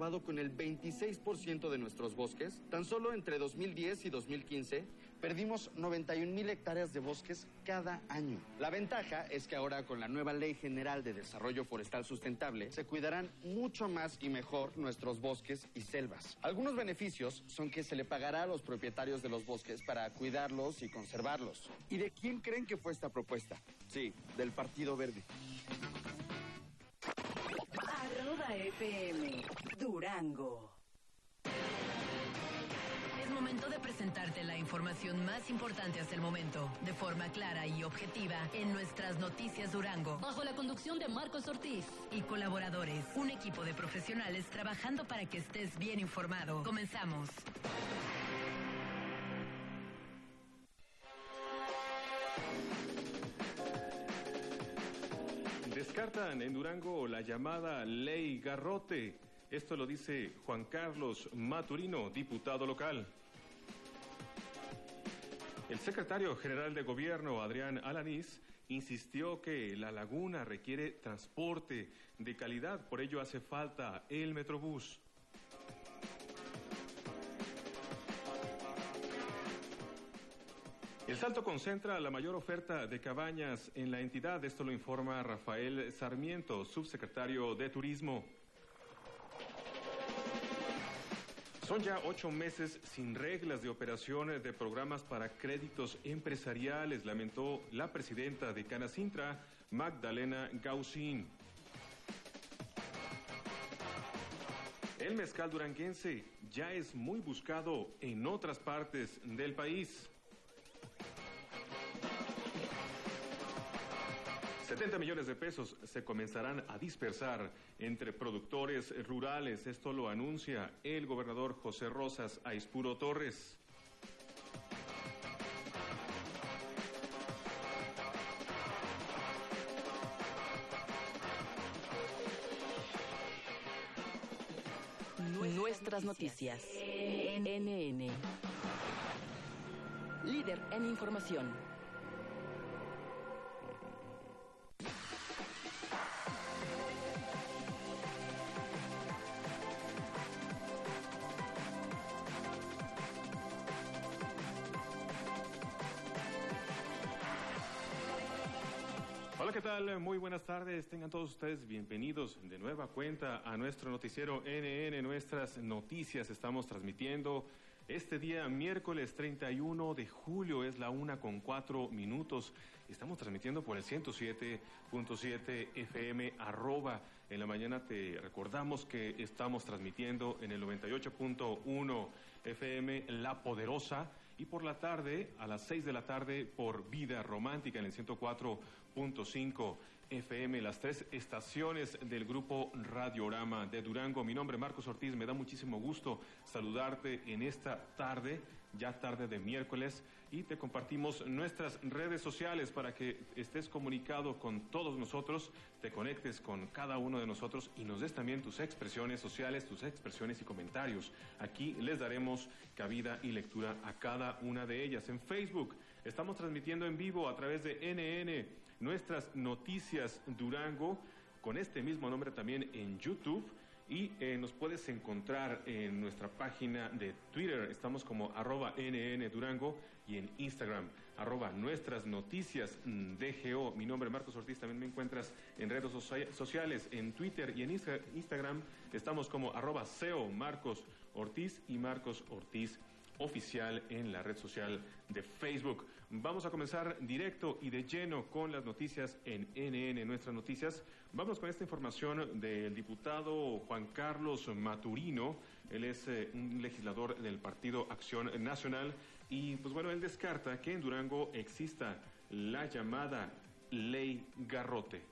acabado con el 26% de nuestros bosques. Tan solo entre 2010 y 2015 perdimos 91,000 hectáreas de bosques cada año. La ventaja es que ahora con la nueva Ley General de Desarrollo Forestal Sustentable se cuidarán mucho más y mejor nuestros bosques y selvas. Algunos beneficios son que se le pagará a los propietarios de los bosques para cuidarlos y conservarlos. ¿Y de quién creen que fue esta propuesta? Sí, del Partido Verde. @FM Durango. Es momento de presentarte la información más importante hasta el momento, de forma clara y objetiva, en nuestras noticias Durango. Bajo la conducción de Marcos Ortiz y colaboradores, un equipo de profesionales trabajando para que estés bien informado. Comenzamos. Descartan en Durango la llamada Ley Garrote. Esto lo dice Juan Carlos Maturino, diputado local. El secretario general de Gobierno, Adrián Alanís, insistió que la laguna requiere transporte de calidad, por ello hace falta el Metrobús. El Salto concentra la mayor oferta de cabañas en la entidad. Esto lo informa Rafael Sarmiento, subsecretario de Turismo. Son ya 8 meses sin reglas de operación de programas para créditos empresariales, lamentó la presidenta de Canacintra, Magdalena Gaucín. El mezcal duranguense ya es muy buscado en otras partes del país. 70 millones de pesos se comenzarán a dispersar entre productores rurales. Esto lo anuncia el gobernador José Rosas Aispuro Torres. Nuestras noticias. NN. Líder en información. Hola, ¿qué tal? Muy buenas tardes. Tengan todos ustedes bienvenidos de nueva cuenta a nuestro noticiero NN, Nuestras Noticias. Estamos transmitiendo este día, miércoles 31 de julio, es la 1:04. Estamos transmitiendo por el 107.7 FM, En la mañana te recordamos que estamos transmitiendo en el 98.1 FM La Poderosa, y por la tarde, a las 6 de la tarde, por Vida Romántica en el 104.5 FM, las 3 estaciones del grupo Radiorama de Durango. Mi nombre es Marcos Ortiz, me da muchísimo gusto saludarte en esta tarde, ya tarde de miércoles, y te compartimos nuestras redes sociales para que estés comunicado con todos nosotros, te conectes con cada uno de nosotros y nos des también tus expresiones sociales, tus expresiones y comentarios. Aquí les daremos cabida y lectura a cada una de ellas. En Facebook estamos transmitiendo en vivo a través de NN, Nuestras Noticias Durango, con este mismo nombre también en YouTube. Y nos puedes encontrar en nuestra página de Twitter, estamos como @NN Durango, y en Instagram, @Nuestras Noticias DGO. Mi nombre es Marcos Ortiz, también me encuentras en redes sociales, en Twitter y en Instagram, estamos como @SEO Marcos Ortiz y Marcos Ortiz Oficial en la red social de Facebook. Vamos a comenzar directo y de lleno con las noticias en NN, Nuestras Noticias. Vamos con esta información del diputado Juan Carlos Maturino. Él es un legislador del Partido Acción Nacional y pues bueno, él descarta que en Durango exista la llamada Ley Garrote.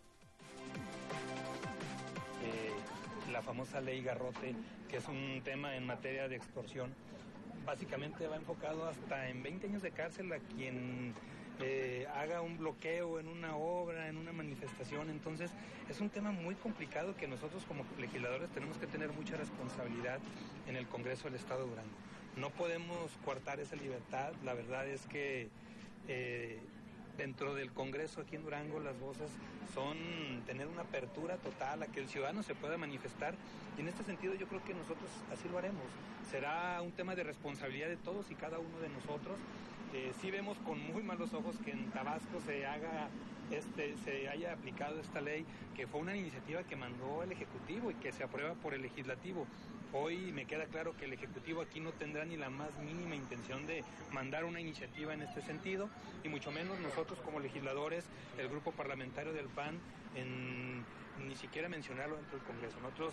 La famosa Ley Garrote, que es un tema en materia de extorsión, básicamente va enfocado hasta en 20 años de cárcel a quien haga un bloqueo en una obra, en una manifestación. Entonces es un tema muy complicado que nosotros como legisladores tenemos que tener mucha responsabilidad en el Congreso del Estado de Durango. No podemos coartar esa libertad. La verdad es que dentro del Congreso aquí en Durango las voces son tener una apertura total a que el ciudadano se pueda manifestar, y en este sentido yo creo que nosotros así lo haremos. Será un tema de responsabilidad de todos y cada uno de nosotros. Sí vemos con muy malos ojos que en Tabasco se haya aplicado esta ley, que fue una iniciativa que mandó el Ejecutivo y que se aprueba por el Legislativo. Hoy me queda claro que el Ejecutivo aquí no tendrá ni la más mínima intención de mandar una iniciativa en este sentido, y mucho menos nosotros como legisladores, el grupo parlamentario del PAN, ni siquiera mencionarlo dentro del Congreso. Nosotros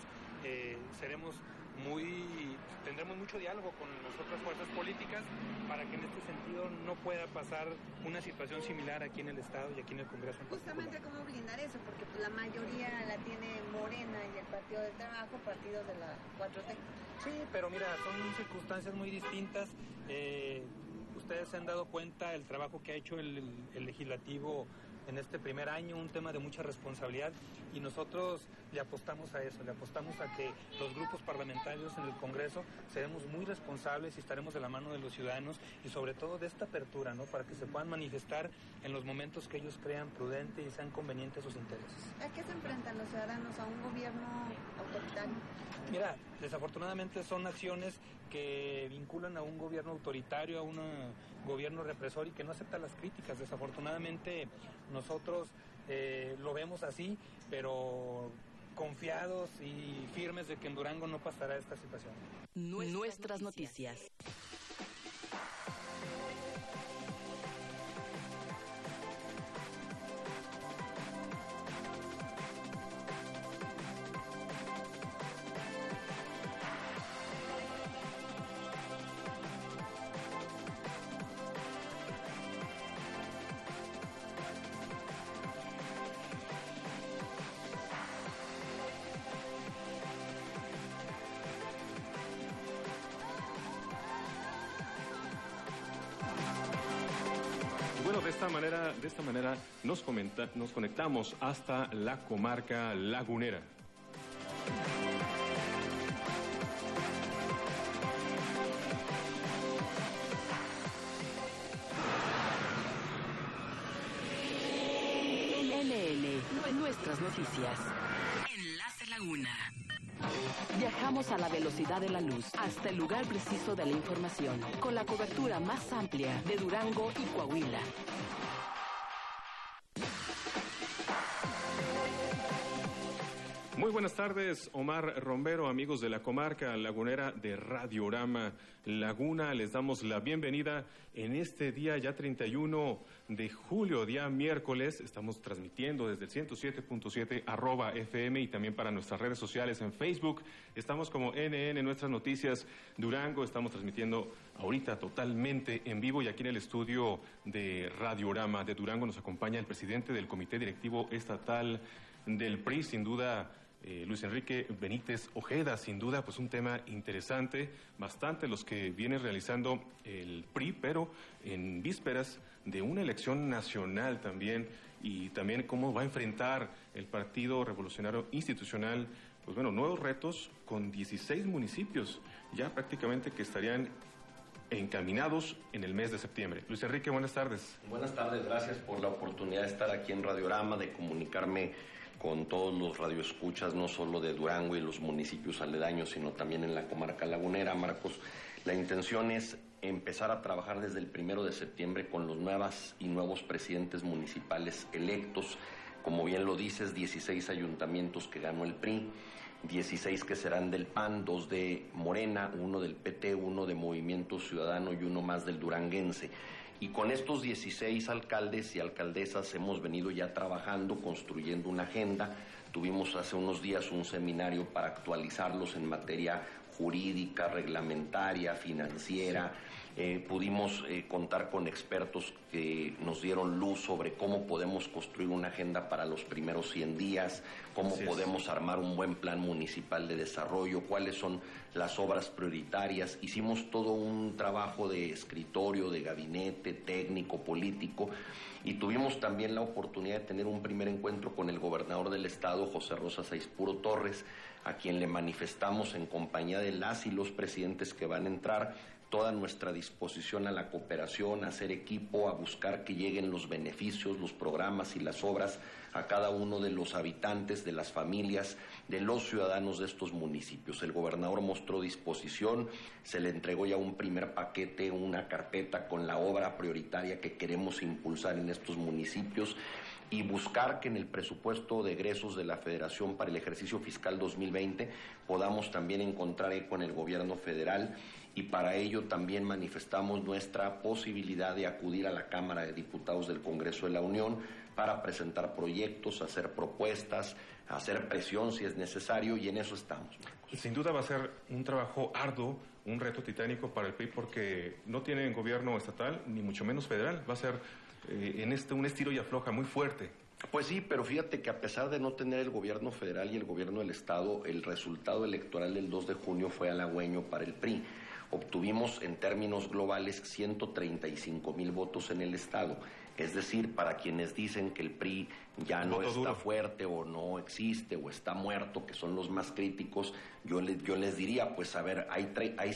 tendremos mucho diálogo con las otras fuerzas políticas para que en este sentido no pueda pasar una situación similar aquí en el Estado y aquí en el Congreso en particular. Justamente cómo blindar eso, porque pues, la mayoría la tiene Morena y el Partido del Trabajo, partidos de la 4T. Sí, pero mira, son circunstancias muy distintas. Ustedes se han dado cuenta el trabajo que ha hecho el legislativo en este primer año, un tema de mucha responsabilidad, y nosotros le apostamos a eso, le apostamos a que los grupos parlamentarios en el Congreso seremos muy responsables y estaremos de la mano de los ciudadanos, y sobre todo de esta apertura, ¿no?, para que se puedan manifestar en los momentos que ellos crean prudente y sean convenientes sus intereses. ¿A qué se enfrentan los ciudadanos? ¿A un gobierno autoritario? Mira, desafortunadamente son acciones que vinculan a un gobierno autoritario, a un gobierno represor y que no acepta las críticas. Desafortunadamente nosotros lo vemos así, pero confiados y firmes de que en Durango no pasará esta situación. Nuestras noticias. Bueno, de esta manera nos conectamos hasta la comarca lagunera. NN, nuestras noticias. Enlace Laguna. Viajamos a la velocidad de la luz hasta el lugar preciso de la información, con la cobertura más amplia de Durango y Coahuila. Muy buenas tardes, Omar Rombero, amigos de la comarca lagunera de Radiorama Laguna. Les damos la bienvenida en este día ya 31 de julio, día miércoles. Estamos transmitiendo desde el 107.7 @FM y también para nuestras redes sociales en Facebook. Estamos como NN Nuestras Noticias Durango. Estamos transmitiendo ahorita totalmente en vivo, y aquí en el estudio de Radiorama de Durango nos acompaña el presidente del Comité Directivo Estatal del PRI, sin duda, Luis Enrique Benítez Ojeda. Sin duda, pues un tema interesante, bastante los que viene realizando el PRI, pero en vísperas de una elección nacional también, y también cómo va a enfrentar el Partido Revolucionario Institucional, pues bueno, nuevos retos con 16 municipios, ya prácticamente que estarían encaminados en el mes de septiembre. Luis Enrique, buenas tardes. Buenas tardes, gracias por la oportunidad de estar aquí en Radiorama, de comunicarme con todos los radioescuchas, no solo de Durango y los municipios aledaños, sino también en la comarca lagunera. Marcos, la intención es empezar a trabajar desde el 1 de septiembre con los nuevos presidentes municipales electos. Como bien lo dices, 16 ayuntamientos que ganó el PRI, 16 que serán del PAN, 2 de Morena, 1 del PT, 1 de Movimiento Ciudadano y 1 más del duranguense. Y con estos 16 alcaldes y alcaldesas hemos venido ya trabajando, construyendo una agenda. Tuvimos hace unos días un seminario para actualizarlos en materia jurídica, reglamentaria, financiera. Pudimos contar con expertos que nos dieron luz sobre cómo podemos construir una agenda para los primeros 100 días, cómo podemos armar un buen plan municipal de desarrollo, cuáles son las obras prioritarias. Hicimos todo un trabajo de escritorio, de gabinete, técnico, político, y tuvimos también la oportunidad de tener un primer encuentro con el gobernador del estado, José Rosa Saizpuro Torres, a quien le manifestamos en compañía de las y los presidentes que van a entrar toda nuestra disposición a la cooperación, a hacer equipo, a buscar que lleguen los beneficios, los programas y las obras a cada uno de los habitantes, de las familias, de los ciudadanos de estos municipios. El gobernador mostró disposición, se le entregó ya un primer paquete, una carpeta con la obra prioritaria que queremos impulsar en estos municipios y buscar que en el presupuesto de egresos de la Federación para el ejercicio fiscal 2020 podamos también encontrar eco en el gobierno federal, y para ello también manifestamos nuestra posibilidad de acudir a la Cámara de Diputados del Congreso de la Unión para presentar proyectos, hacer propuestas, hacer presión si es necesario, y en eso estamos. Sin duda va a ser un trabajo arduo, un reto titánico para el PRI, porque no tienen gobierno estatal, ni mucho menos federal. Va a ser un estiro y afloja muy fuerte. Pues sí, pero fíjate que a pesar de no tener el gobierno federal y el gobierno del Estado, el resultado electoral del 2 de junio fue halagüeño para el PRI. Obtuvimos en términos globales 135,000 votos en el Estado. Es decir, para quienes dicen que el PRI ya no está fuerte o no existe o está muerto, que son los más críticos, yo les diría, pues a ver, hay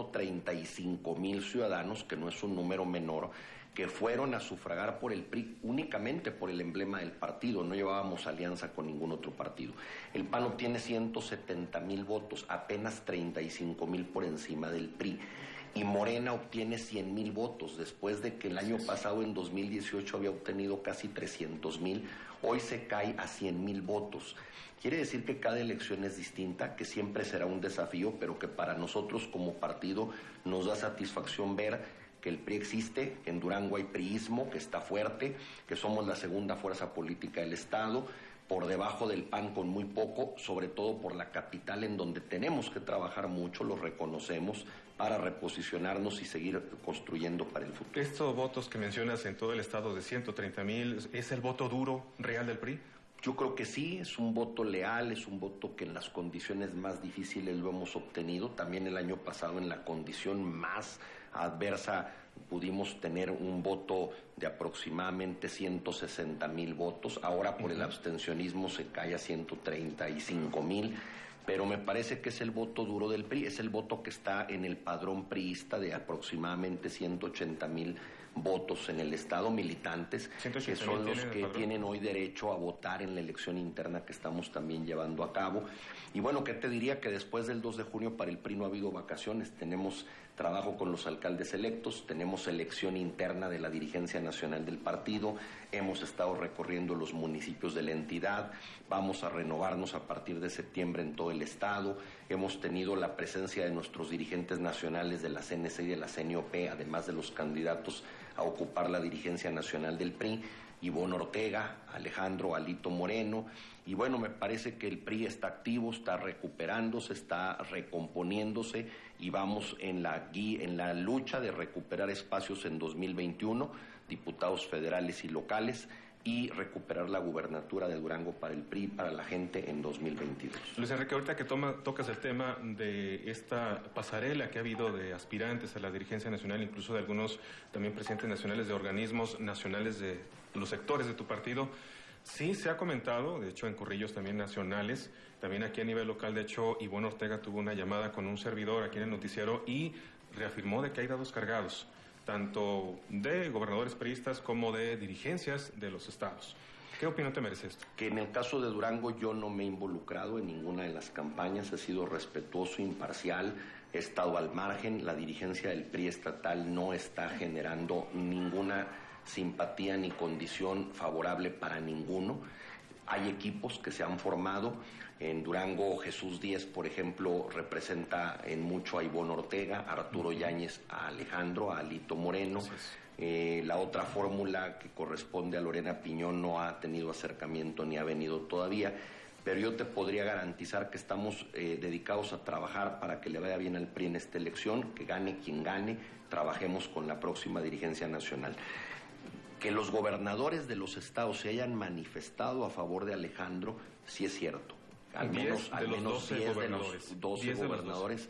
135,000 ciudadanos, que no es un número menor, que fueron a sufragar por el PRI únicamente por el emblema del partido. No llevábamos alianza con ningún otro partido. El PAN obtiene 170,000 votos, apenas 35,000 por encima del PRI. Y Morena obtiene 100,000 votos, después de que el año pasado, en 2018, había obtenido casi 300,000, hoy se cae a 100,000 votos. Quiere decir que cada elección es distinta, que siempre será un desafío, pero que para nosotros como partido nos da satisfacción ver que el PRI existe, que en Durango hay priismo, que está fuerte, que somos la segunda fuerza política del Estado, por debajo del PAN con muy poco, sobre todo por la capital, en donde tenemos que trabajar mucho, lo reconocemos, para reposicionarnos y seguir construyendo para el futuro. Estos votos que mencionas en todo el Estado de 130,000, ¿es el voto duro real del PRI? Yo creo que sí, es un voto leal, es un voto que en las condiciones más difíciles lo hemos obtenido. También el año pasado, en la condición más adversa, pudimos tener un voto de aproximadamente 160,000 votos. Ahora por el abstencionismo se cae a 135,000. Pero me parece que es el voto duro del PRI, es el voto que está en el padrón priista de aproximadamente 180,000 votos en el Estado, militantes, que son los que tienen hoy derecho a votar en la elección interna que estamos también llevando a cabo. Y bueno, ¿qué te diría? Que después del 2 de junio para el PRI no ha habido vacaciones, tenemos trabajo con los alcaldes electos, tenemos elección interna de la dirigencia nacional del partido, hemos estado recorriendo los municipios de la entidad, vamos a renovarnos a partir de septiembre en todo el Estado, hemos tenido la presencia de nuestros dirigentes nacionales de la CNC y de la CNOP, además de los candidatos a ocupar la dirigencia nacional del PRI, Ivonne Ortega, Alejandro Alito Moreno, y bueno, me parece que el PRI está activo, está recuperándose, está recomponiéndose, y vamos en la lucha de recuperar espacios en 2021, diputados federales y locales, y recuperar la gubernatura de Durango para el PRI, para la gente, en 2022. Luis Enrique, ahorita que tocas el tema de esta pasarela que ha habido de aspirantes a la dirigencia nacional, incluso de algunos también presidentes nacionales de organismos nacionales de los sectores de tu partido, sí se ha comentado, de hecho en corrillos también nacionales, también aquí a nivel local, de hecho Ivonne Ortega tuvo una llamada con un servidor aquí en el noticiero y reafirmó de que hay dados cargados, tanto de gobernadores priistas como de dirigencias de los estados. ¿Qué opinión te merece esto? Que en el caso de Durango yo no me he involucrado en ninguna de las campañas, he sido respetuoso, imparcial, he estado al margen, la dirigencia del PRI estatal no está generando ninguna simpatía ni condición favorable para ninguno. Hay equipos que se han formado. En Durango, Jesús Díez, por ejemplo, representa en mucho a Ivonne Ortega, Arturo Yáñez a Alejandro, a Alito Moreno. La otra fórmula que corresponde a Lorena Piñón no ha tenido acercamiento ni ha venido todavía, pero yo te podría garantizar que estamos dedicados a trabajar para que le vaya bien al PRI en esta elección, que gane quien gane, trabajemos con la próxima dirigencia nacional. Que los gobernadores de los estados se hayan manifestado a favor de Alejandro, sí es cierto. Al menos 10 de los 12 gobernadores,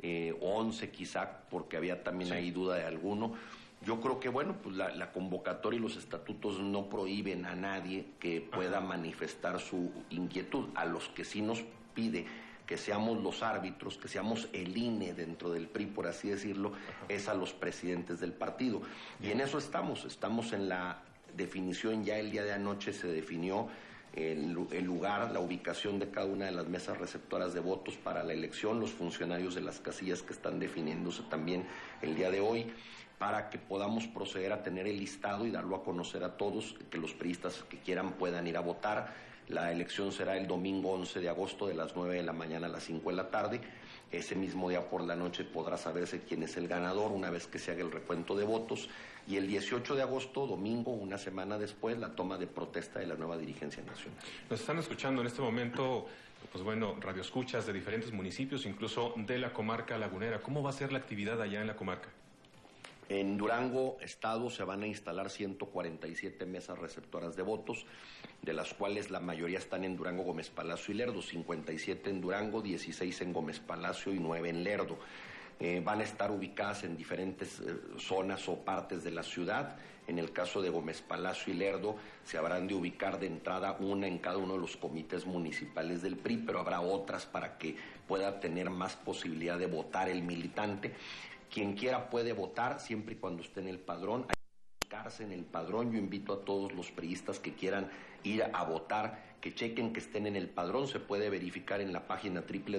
11 quizá, porque había también ahí duda de alguno. Yo creo que, bueno, pues la convocatoria y los estatutos no prohíben a nadie que pueda manifestar su inquietud. A los que sí nos pide que seamos los árbitros, que seamos el INE dentro del PRI, por así decirlo, es a los presidentes del partido. Y en eso estamos en la definición. Ya el día de anoche se definió el lugar, la ubicación de cada una de las mesas receptoras de votos para la elección, los funcionarios de las casillas que están definiéndose también el día de hoy, para que podamos proceder a tener el listado y darlo a conocer a todos, que los priistas que quieran puedan ir a votar. La elección será el domingo 11 de agosto de las 9 de la mañana a las 5 de la tarde. Ese mismo día por la noche podrá saberse quién es el ganador una vez que se haga el recuento de votos. Y el 18 de agosto, domingo, una semana después, la toma de protesta de la nueva dirigencia nacional. Nos están escuchando en este momento, pues bueno, radioescuchas de diferentes municipios, incluso de la comarca lagunera. ¿Cómo va a ser la actividad allá en la comarca? En Durango, estado, se van a instalar 147 mesas receptoras de votos, de las cuales la mayoría están en Durango, Gómez Palacio y Lerdo, 57 en Durango, 16 en Gómez Palacio y 9 en Lerdo. Van a estar ubicadas en diferentes zonas o partes de la ciudad. En el caso de Gómez Palacio y Lerdo, se habrán de ubicar de entrada una en cada uno de los comités municipales del PRI, pero habrá otras para que pueda tener más posibilidad de votar el militante. Quien quiera puede votar siempre y cuando esté en el padrón. Hay que buscarse en el padrón. Yo invito a todos los priistas que quieran ir a votar, que chequen que estén en el padrón. Se puede verificar en la página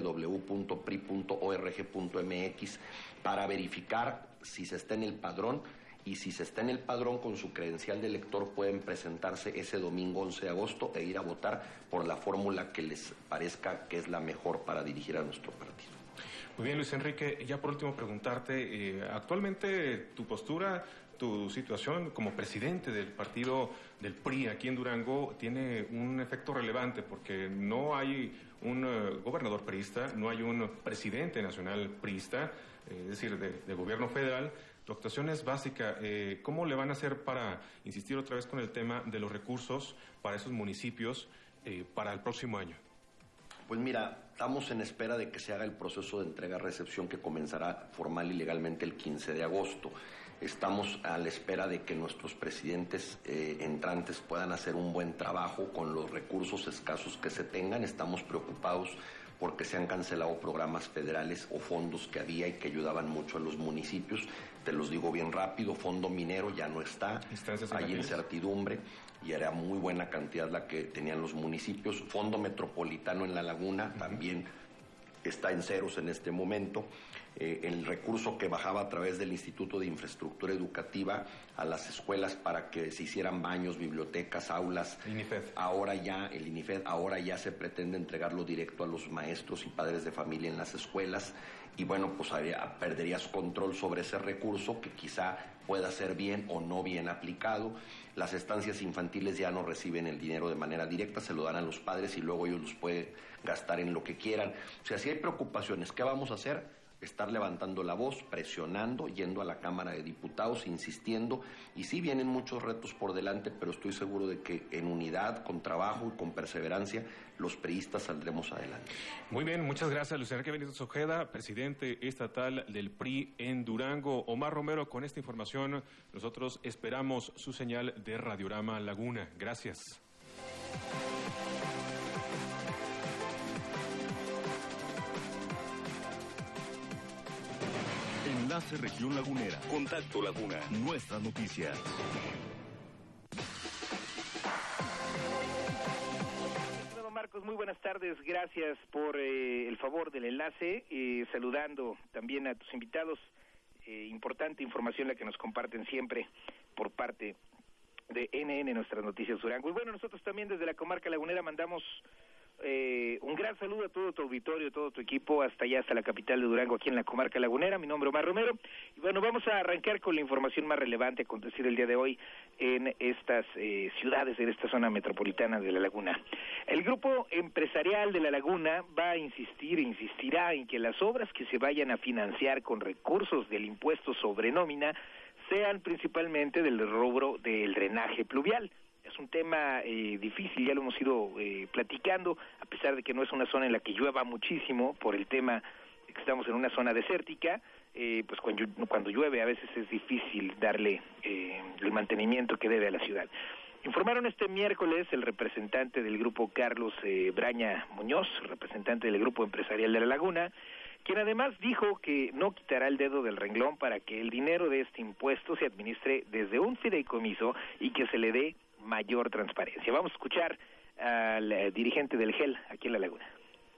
www.pri.org.mx para verificar si se está en el padrón. Y si se está en el padrón con su credencial de elector, pueden presentarse ese domingo 11 de agosto e ir a votar por la fórmula que les parezca que es la mejor para dirigir a nuestro partido. Muy bien, Luis Enrique, ya por último preguntarte, actualmente tu postura, tu situación como presidente del partido del PRI aquí en Durango tiene un efecto relevante porque no hay un gobernador priista, no hay un presidente nacional priista, es decir, de gobierno federal. Tu actuación es básica. ¿Cómo le van a hacer para insistir otra vez con el tema de los recursos para esos municipios para el próximo año? Pues mira, estamos en espera de que se haga el proceso de entrega-recepción que comenzará formal y legalmente el 15 de agosto. Estamos a la espera de que nuestros presidentes entrantes puedan hacer un buen trabajo con los recursos escasos que se tengan. Estamos preocupados porque se han cancelado programas federales o fondos que había y que ayudaban mucho a los municipios. Te los digo bien rápido, Fondo Minero ya no está, hay incertidumbre y era muy buena cantidad la que tenían los municipios. Fondo Metropolitano en La Laguna también está en ceros en este momento. El recurso que bajaba a través del Instituto de Infraestructura Educativa a las escuelas para que se hicieran baños, bibliotecas, aulas. El INIFED ahora ya se pretende entregarlo directo a los maestros y padres de familia en las escuelas. Y bueno, pues perderías control sobre ese recurso que quizá pueda ser bien o no bien aplicado. Las estancias infantiles ya no reciben el dinero de manera directa, se lo dan a los padres y luego ellos los pueden gastar en lo que quieran. O sea, si hay preocupaciones, ¿qué vamos a hacer? Estar levantando la voz, presionando, yendo a la Cámara de Diputados, insistiendo. Y sí vienen muchos retos por delante, pero estoy seguro de que en unidad, con trabajo y con perseverancia, los priistas saldremos adelante. Muy bien, muchas gracias, Luis Enrique Benítez Ojeda, presidente estatal del PRI en Durango. Omar Romero, con esta información, nosotros esperamos su señal de Radiorama Laguna. Gracias. Enlace Región Lagunera. Contacto Laguna. Nuestras noticias. Bueno, Marcos, muy buenas tardes. Gracias por el favor del enlace. Saludando también a tus invitados. Importante información la que nos comparten siempre por parte de NN, Nuestras Noticias Durango. Y bueno, nosotros también desde la comarca lagunera mandamos un gran saludo a todo tu auditorio, todo tu equipo, hasta allá, hasta la capital de Durango, aquí en la comarca lagunera. Mi nombre es Omar Romero. Y bueno, vamos a arrancar con la información más relevante a acontecer el día de hoy en estas ciudades, en esta zona metropolitana de la Laguna. El grupo empresarial de la Laguna va a insistirá en que las obras que se vayan a financiar con recursos del impuesto sobre nómina sean principalmente del rubro del drenaje pluvial. Es un tema difícil, ya lo hemos ido platicando, a pesar de que no es una zona en la que llueva muchísimo, por el tema de que estamos en una zona desértica, pues cuando llueve a veces es difícil darle el mantenimiento que debe a la ciudad. Informaron este miércoles el representante del grupo Carlos Braña Muñoz, representante del grupo empresarial de La Laguna, quien además dijo que no quitará el dedo del renglón para que el dinero de este impuesto se administre desde un fideicomiso y que se le dé mayor transparencia. Vamos a escuchar al dirigente del GEL aquí en La Laguna.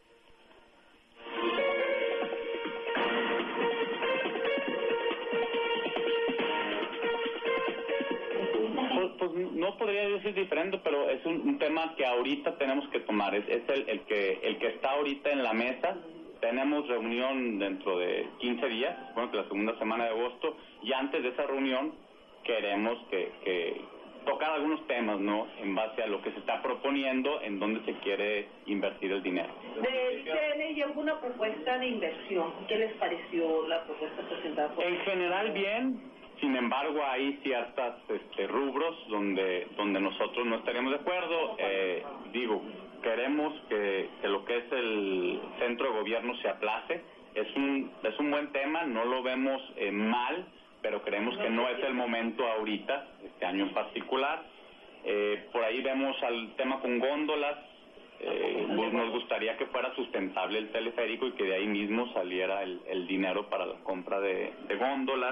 Pues no podría decir diferente, pero es un tema que ahorita tenemos que tomar. Es el que está ahorita en la mesa. Tenemos reunión dentro de 15 días, bueno, que la segunda semana de agosto, y antes de esa reunión queremos que tocar algunos temas, ¿no?, en base a lo que se está proponiendo, en dónde se quiere invertir el dinero. ¿Del ICN y alguna propuesta de inversión? ¿Qué les pareció la propuesta presentada por En general bien, sin embargo hay ciertas rubros donde nosotros no estaríamos de acuerdo. Queremos que lo que es el centro de gobierno se aplace. Es un buen tema, no lo vemos mal, pero creemos que no es el momento ahorita, este año en particular. Por ahí vemos al tema con góndolas. Nos gustaría que fuera sustentable el teleférico y que de ahí mismo saliera el dinero para la compra de góndolas.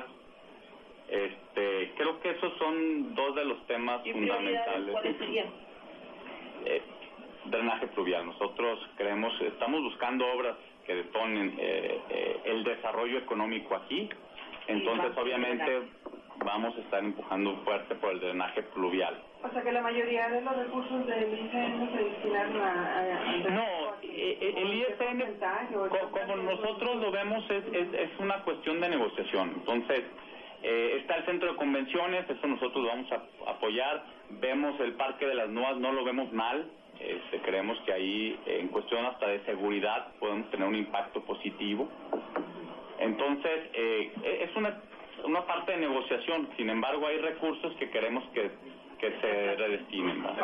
Creo que esos son dos de los temas fundamentales. ¿Cuáles serían? Drenaje pluvial. Nosotros estamos buscando obras que detonen el desarrollo económico aquí. Entonces, obviamente, vamos a estar empujando fuerte por el drenaje pluvial. O sea, que la mayoría de los recursos del ICN se destinan a No, el ICN, como nosotros lo vemos, es una cuestión de negociación. Entonces, está el centro de convenciones, eso nosotros lo vamos a apoyar. Vemos el Parque de las Noas, no lo vemos mal. Creemos que ahí, en cuestión hasta de seguridad, podemos tener un impacto positivo. Entonces, es una parte de negociación. Sin embargo, hay recursos que queremos que se redestinen, ¿no?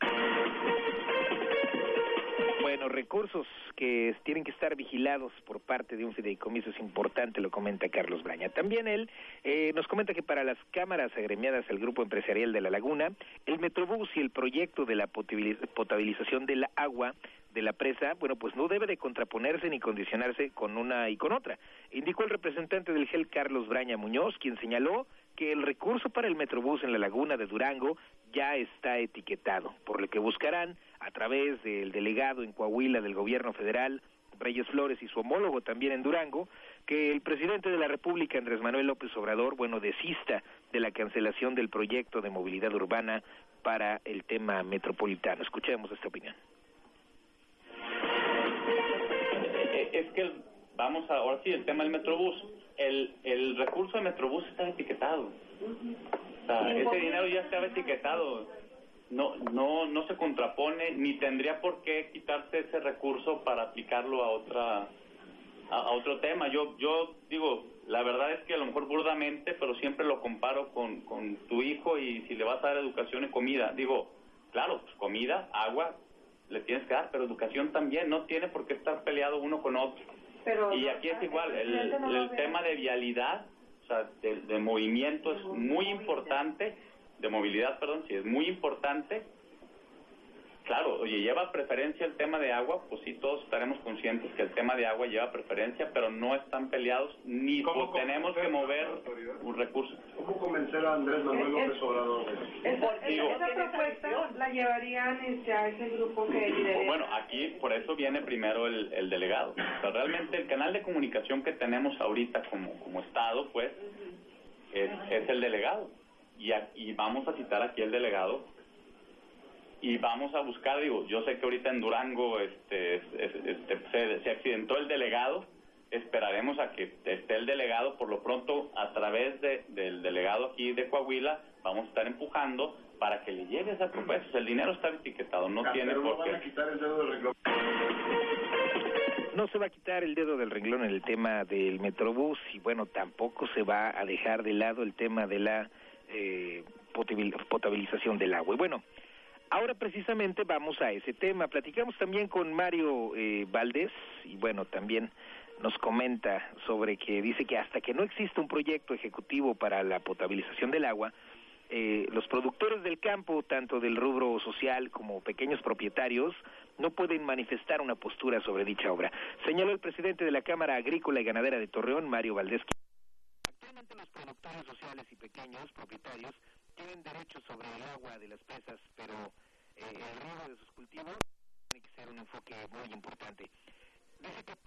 Bueno, recursos que tienen que estar vigilados por parte de un fideicomiso es importante, lo comenta Carlos Braña. También él nos comenta que para las cámaras agremiadas al Grupo Empresarial de La Laguna, el Metrobús y el proyecto de la potabilización del agua de la presa, bueno, pues no debe de contraponerse ni condicionarse con una y con otra. Indicó el representante del GEL, Carlos Braña Muñoz, quien señaló que el recurso para el Metrobús en la Laguna de Durango ya está etiquetado, por lo que buscarán, a través del delegado en Coahuila del Gobierno Federal, Reyes Flores, y su homólogo también en Durango, que el presidente de la República, Andrés Manuel López Obrador, bueno, desista de la cancelación del proyecto de movilidad urbana para el tema metropolitano. Escuchemos esta opinión. Es que ahora sí, el tema del Metrobús. El recurso de Metrobús está etiquetado. O sea, ese dinero ya estaba etiquetado. No se contrapone, ni tendría por qué quitarse ese recurso para aplicarlo a otro tema. Yo digo, la verdad es que a lo mejor burdamente, pero siempre lo comparo con tu hijo, y si le vas a dar educación y comida. Digo, claro, pues comida, agua, le tienes que dar, pero educación también. No tiene por qué estar peleado uno con otro. Y aquí es igual, el tema de vialidad, o sea, de movimiento es muy importante, de movilidad, perdón, sí, es muy importante. Claro, oye, lleva preferencia el tema de agua, pues sí, todos estaremos conscientes que el tema de agua lleva preferencia, pero no están peleados, ni tenemos que mover un recurso. ¿Cómo convencer a Andrés Manuel López Obrador? Esa propuesta la llevarían a ese grupo que lidera. Bueno, aquí por eso viene primero el delegado. O sea, realmente el canal de comunicación que tenemos ahorita como Estado, pues, es el delegado. Y vamos a citar aquí el delegado. Y vamos a buscar, digo, yo sé que ahorita en Durango se accidentó el delegado. Esperaremos a que esté el delegado. Por lo pronto, a través del delegado aquí de Coahuila, vamos a estar empujando para que le llegue esa propuesta. O sea, el dinero está etiquetado, no tiene por qué. ¿No van a quitar el dedo del renglón? No se va a quitar el dedo del renglón en el tema del Metrobús, y bueno, tampoco se va a dejar de lado el tema de la potabilización del agua. Y bueno, ahora precisamente vamos a ese tema. Platicamos también con Mario Valdés, y bueno, también nos comenta sobre que dice que hasta que no exista un proyecto ejecutivo para la potabilización del agua, los productores del campo, tanto del rubro social como pequeños propietarios, no pueden manifestar una postura sobre dicha obra. Señaló el presidente de la Cámara Agrícola y Ganadera de Torreón, Mario Valdés. Actualmente los productores sociales y pequeños propietarios tienen derecho sobre el agua de las presas, pero el riego de sus cultivos tiene que ser un enfoque muy importante. Dice que